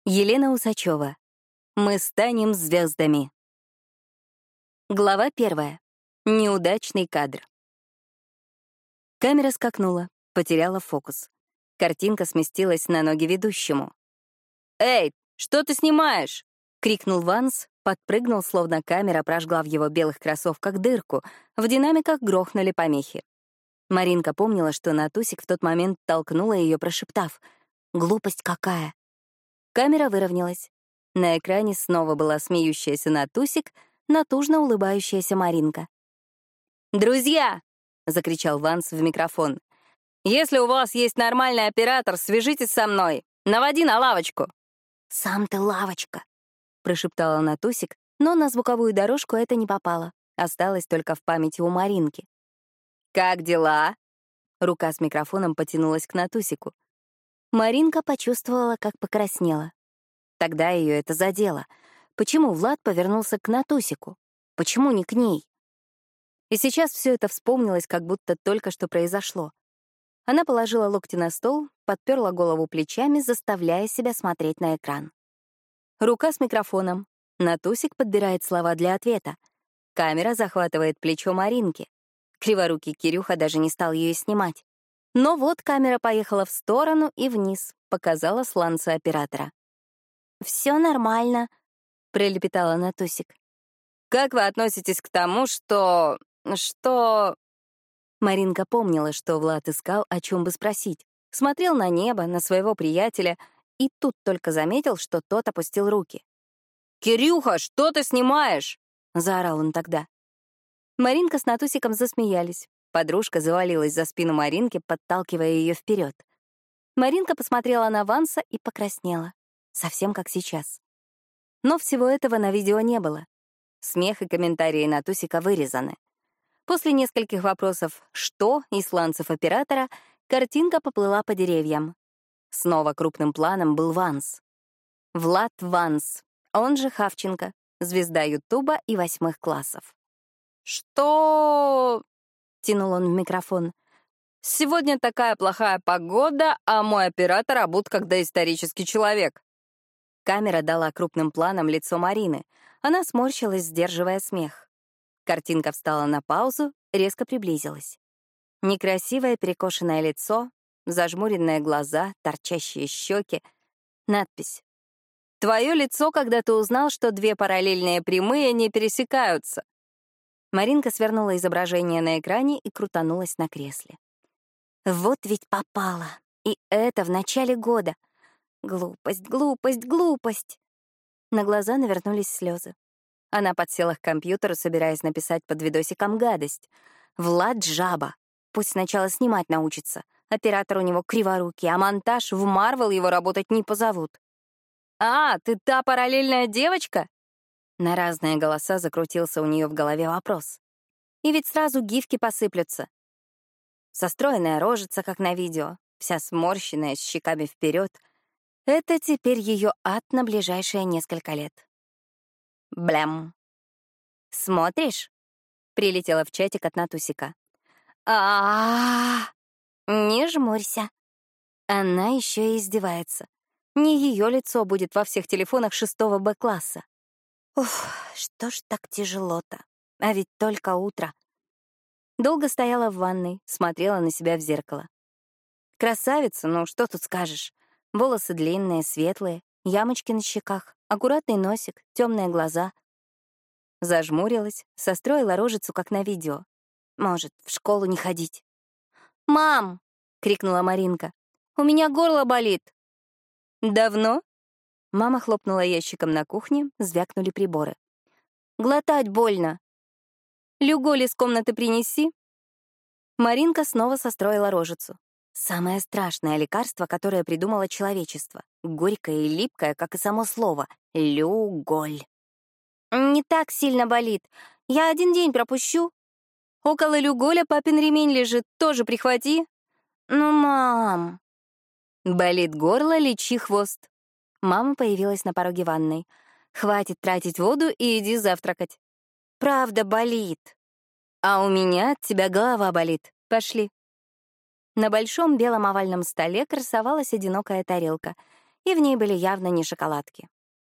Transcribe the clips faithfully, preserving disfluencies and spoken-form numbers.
Елена Усачева. Мы станем звездами. Глава первая. Неудачный кадр. Камера скакнула, потеряла фокус. Картинка сместилась на ноги ведущему. «Эй, что ты снимаешь?» — крикнул Ванс, подпрыгнул, словно камера прожгла в его белых кроссовках дырку, в динамиках грохнули помехи. Маринка помнила, что Натусик в тот момент толкнула ее, прошептав: «Глупость какая!» Камера выровнялась. На экране снова была смеющаяся Натусик, натужно улыбающаяся Маринка. «Друзья!» — закричал Ванс в микрофон. «Если у вас есть нормальный оператор, свяжитесь со мной. Наводи на лавочку». «Сам ты лавочка», — прошептала Натусик, но на звуковую дорожку это не попало. Осталось только в памяти у Маринки. «Как дела?» Рука с микрофоном потянулась к Натусику. Маринка почувствовала, как покраснела. Тогда ее это задело. Почему Влад повернулся к Натусику? Почему не к ней? И сейчас все это вспомнилось, как будто только что произошло. Она положила локти на стол, подперла голову плечами, заставляя себя смотреть на экран. Рука с микрофоном. Натусик подбирает слова для ответа. Камера захватывает плечо Маринки. Криворукий Кирюха даже не стал ее снимать. Но вот камера поехала в сторону и вниз, показала сланца оператора. «Все нормально», — пролепетала Натусик. «Как вы относитесь к тому, что... что...» Маринка помнила, что Влад искал, о чем бы спросить. Смотрел на небо, на своего приятеля, и тут только заметил, что тот опустил руки. «Кирюха, что ты снимаешь?» — заорал он тогда. Маринка с Натусиком засмеялись. Подружка завалилась за спину Маринки, подталкивая ее вперед. Маринка посмотрела на Ванса и покраснела. Совсем как сейчас. Но всего этого на видео не было. Смех и комментарии Натусика вырезаны. После нескольких вопросов «что» и сланцев оператора картинка поплыла по деревьям. Снова крупным планом был Ванс. Влад Ванс, он же Хавченко, звезда Ютуба и восьмых классов. «Что?» — тянул он в микрофон. «Сегодня такая плохая погода, а мой оператор обут как доисторический человек». Камера дала крупным планом лицо Марины. Она сморщилась, сдерживая смех. Картинка встала на паузу, резко приблизилась. Некрасивое перекошенное лицо, зажмуренные глаза, торчащие щеки. Надпись. «Твое лицо, когда ты узнал, что две параллельные прямые не пересекаются». Маринка свернула изображение на экране и крутанулась на кресле. Вот ведь попала. И это в начале года. Глупость, глупость, глупость. На глаза навернулись слезы. Она подсела к компьютеру, собираясь написать под видосиком гадость. Влад — жаба. Пусть сначала снимать научится. Оператор у него криворукий, а монтаж в Марвел его работать не позовут. «А, ты та параллельная девочка?» На разные голоса закрутился у нее в голове вопрос. И ведь сразу гифки посыплются. Состроенная рожица, как на видео, вся сморщенная, с щеками вперед. Это теперь ее ад на ближайшие несколько лет. Блям. «Смотришь?» — прилетела в чатик от Натусика. а «Не жмурься». Она еще и издевается. Не ее лицо будет во всех телефонах шестого Б-класса. Уф, что ж так тяжело-то? А ведь только утро. Долго стояла в ванной, смотрела на себя в зеркало. Красавица, ну что тут скажешь. Волосы длинные, светлые, ямочки на щеках, аккуратный носик, темные глаза. Зажмурилась, состроила рожицу, как на видео. Может, в школу не ходить. «Мам!» — крикнула Маринка. «У меня горло болит!» «Давно?» Мама хлопнула ящиком на кухне, звякнули приборы. «Глотать больно!» «Люголь из комнаты принеси!» Маринка снова состроила рожицу. Самое страшное лекарство, которое придумало человечество. Горькое и липкое, как и само слово. Люголь. «Не так сильно болит. Я один день пропущу. Около люголя папин ремень лежит, тоже прихвати». «Ну, мам...» «Болит горло, лечи хвост». Мама появилась на пороге ванной. «Хватит тратить воду и иди завтракать». «Правда болит». «А у меня от тебя голова болит. Пошли». На большом белом овальном столе красовалась одинокая тарелка. и в ней были явно не шоколадки.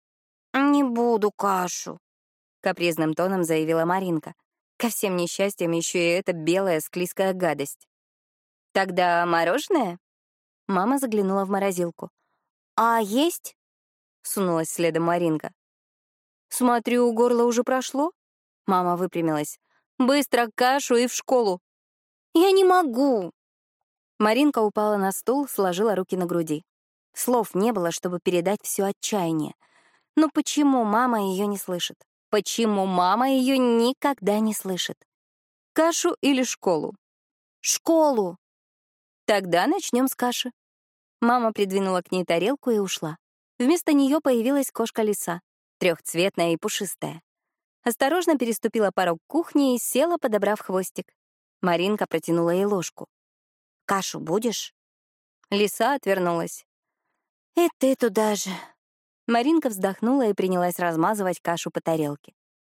«Не буду кашу», — капризным тоном заявила Маринка. Ко всем несчастьям еще и эта белая склизкая гадость. «Тогда мороженое?» Мама заглянула в морозилку. «А есть?» — сунулась следом Маринка. «Смотрю, у горла уже прошло?» Мама выпрямилась. «Быстро кашу и в школу!» «Я не могу!» Маринка упала на стул, сложила руки на груди. Слов не было, чтобы передать все отчаяние. Но почему мама ее не слышит? Почему мама ее никогда не слышит? Кашу или школу? «Школу!» Тогда начнем с каши. Мама придвинула к ней тарелку и ушла. Вместо нее появилась кошка-лиса, трехцветная и пушистая. Осторожно переступила порог кухни и села, подобрав хвостик. Маринка протянула ей ложку. «Кашу будешь?» Лиса отвернулась. «И ты туда же». Маринка вздохнула и принялась размазывать кашу по тарелке.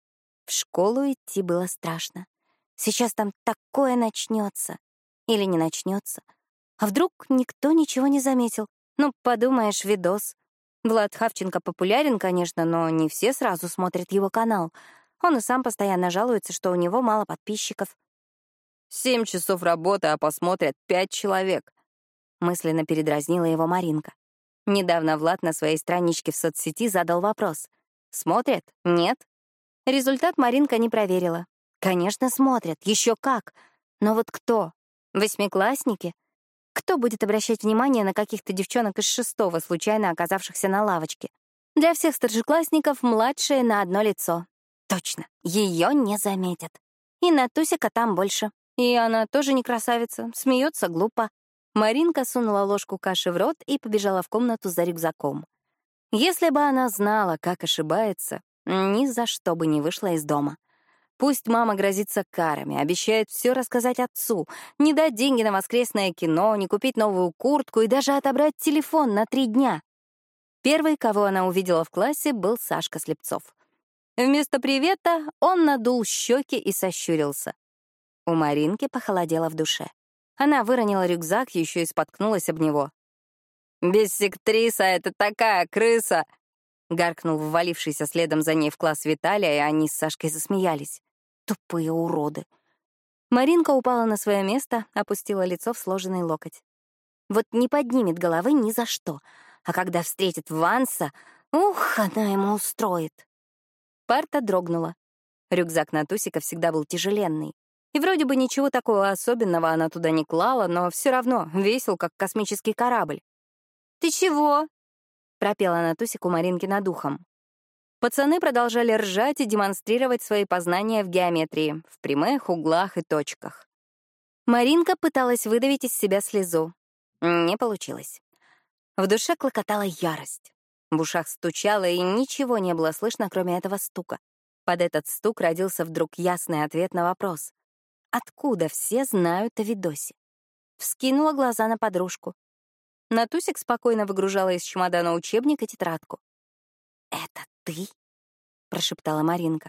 В школу идти было страшно. Сейчас там такое начнется. Или не начнется. А вдруг никто ничего не заметил? Ну, подумаешь, видос. Влад Хавченко популярен, конечно, но не все сразу смотрят его канал. Он и сам постоянно жалуется, что у него мало подписчиков. «Семь часов работы, а посмотрят пять человек», — мысленно передразнила его Маринка. Недавно Влад на своей страничке в соцсети задал вопрос. «Смотрят? Нет?» Результат Маринка не проверила. Конечно, смотрят, еще как. Но вот кто? Восьмиклассники? Кто будет обращать внимание на каких-то девчонок из шестого, случайно оказавшихся на лавочке? Для всех старшеклассников младшие на одно лицо. Точно, ее не заметят. И на Тусика там больше. И она тоже не красавица, смеется глупо. Маринка сунула ложку каши в рот и побежала в комнату за рюкзаком. Если бы она знала, как ошибается, ни за что бы не вышла из дома. Пусть мама грозится карами, обещает все рассказать отцу, не дать деньги на воскресное кино, не купить новую куртку и даже отобрать телефон на три дня. Первый, кого она увидела в классе, был Сашка Слепцов. Вместо привета он надул щеки и сощурился. У Маринки похолодело в душе. Она выронила рюкзак, еще и споткнулась об него. «Биссектриса — это такая крыса!» — гаркнул ввалившийся следом за ней в класс Виталия, и они с Сашкой засмеялись. Тупые уроды. Маринка упала на свое место, опустила лицо в сложенный локоть. Вот не поднимет головы ни за что, а когда встретит Ванса, ух, она ему устроит. Парта дрогнула. Рюкзак на Тусика всегда был тяжеленный. И вроде бы ничего такого особенного она туда не клала, но все равно весил, как космический корабль. «Ты чего?» — пропела она Тусику Маринки над ухом. Пацаны продолжали ржать и демонстрировать свои познания в геометрии, в прямых, углах и точках. Маринка пыталась выдавить из себя слезу. Не получилось. В душе клокотала ярость. В ушах стучало, и ничего не было слышно, кроме этого стука. Под этот стук родился вдруг ясный ответ на вопрос. Откуда все знают о видосе? Вскинула глаза на подружку. Натусик спокойно выгружала из чемодана учебник и тетрадку. «Это ты?» — прошептала Маринка.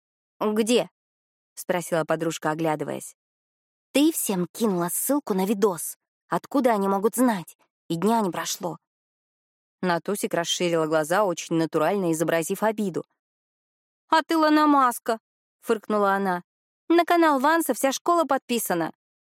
«Где?» — спросила подружка, оглядываясь. «Ты всем кинула ссылку на видос. Откуда они могут знать? И дня не прошло». Натусик расширила глаза, очень натурально изобразив обиду. «А ты лономаска!» — фыркнула она. «На канал Ванса вся школа подписана».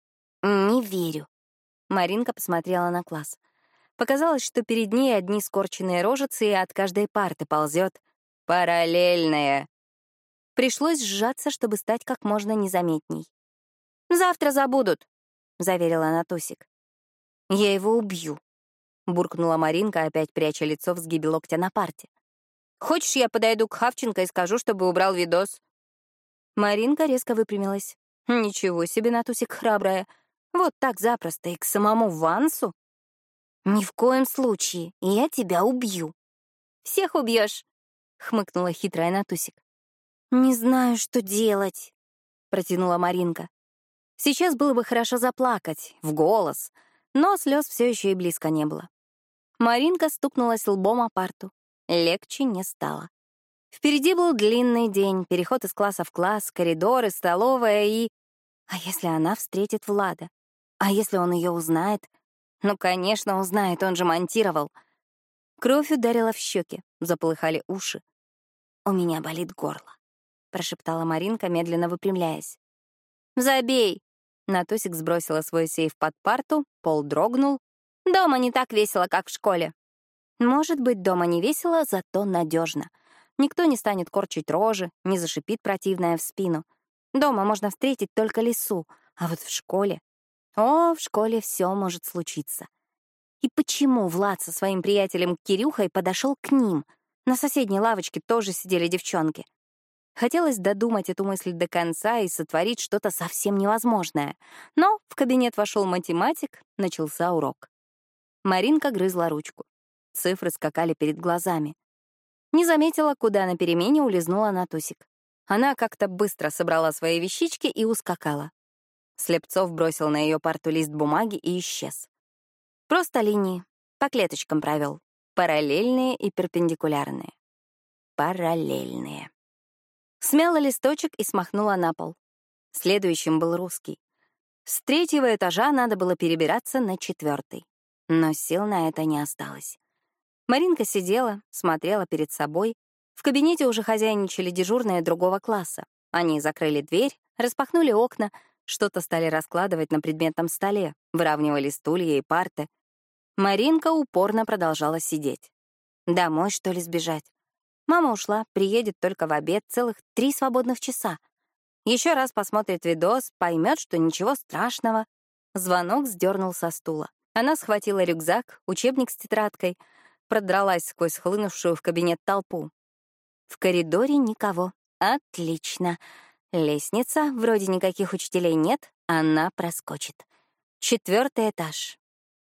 «Не верю». Маринка посмотрела на класс. Показалось, что перед ней одни скорченные рожицы, и от каждой парты ползет параллельная. Пришлось сжаться, чтобы стать как можно незаметней. «Завтра забудут», — заверила Натусик. «Я его убью», — буркнула Маринка, опять пряча лицо в сгибе локтя на парте. «Хочешь, я подойду к Хавченко и скажу, чтобы убрал видос?» Маринка резко выпрямилась. «Ничего себе, Натусик храбрая. Вот так запросто и к самому Вансу?» «Ни в коем случае, я тебя убью». «Всех убьешь», — хмыкнула хитрая Натусик. «Не знаю, что делать», — протянула Маринка. Сейчас было бы хорошо заплакать, в голос, но слез все еще и близко не было. Маринка стукнулась лбом о парту. Легче не стало. Впереди был длинный день, переход из класса в класс, коридоры, столовая и... А если она встретит Влада? А если он ее узнает? Ну, конечно, узнает, он же монтировал. Кровь ударила в щеки, заполыхали уши. «У меня болит горло», — прошептала Маринка, медленно выпрямляясь. «Забей!» Натусик сбросила свой сейф под парту, пол дрогнул. «Дома не так весело, как в школе». Может быть, дома не весело, зато надежно. Никто не станет корчить рожи, не зашипит противное в спину. Дома можно встретить только лису, а вот в школе... О, в школе все может случиться. И почему Влад со своим приятелем Кирюхой подошел к ним? На соседней лавочке тоже сидели девчонки. Хотелось додумать эту мысль до конца и сотворить что-то совсем невозможное. Но в кабинет вошел математик, начался урок. Маринка грызла ручку. Цифры скакали перед глазами. Не заметила, куда на перемене улизнула Натусик. Она как-то быстро собрала свои вещички и ускакала. Слепцов бросил на ее парту лист бумаги и исчез. Просто линии, по клеточкам провел. Параллельные и перпендикулярные. Параллельные. Смяла листочек и смахнула на пол. Следующим был русский. С третьего этажа надо было перебираться на четвертый. Но сил на это не осталось. Маринка сидела, смотрела перед собой. В кабинете уже хозяйничали дежурные другого класса. Они закрыли дверь, распахнули окна, что-то стали раскладывать на предметном столе, выравнивали стулья и парты. Маринка упорно продолжала сидеть. Домой, что ли, сбежать? Мама ушла, приедет только в обед, целых три свободных часа. Еще раз посмотрит видос, поймет, что ничего страшного. Звонок сдернул со стула. Она схватила рюкзак, учебник с тетрадкой, продралась сквозь хлынувшую в кабинет толпу. В коридоре никого. Отлично. Лестница, вроде никаких учителей нет, она проскочит. Четвертый этаж.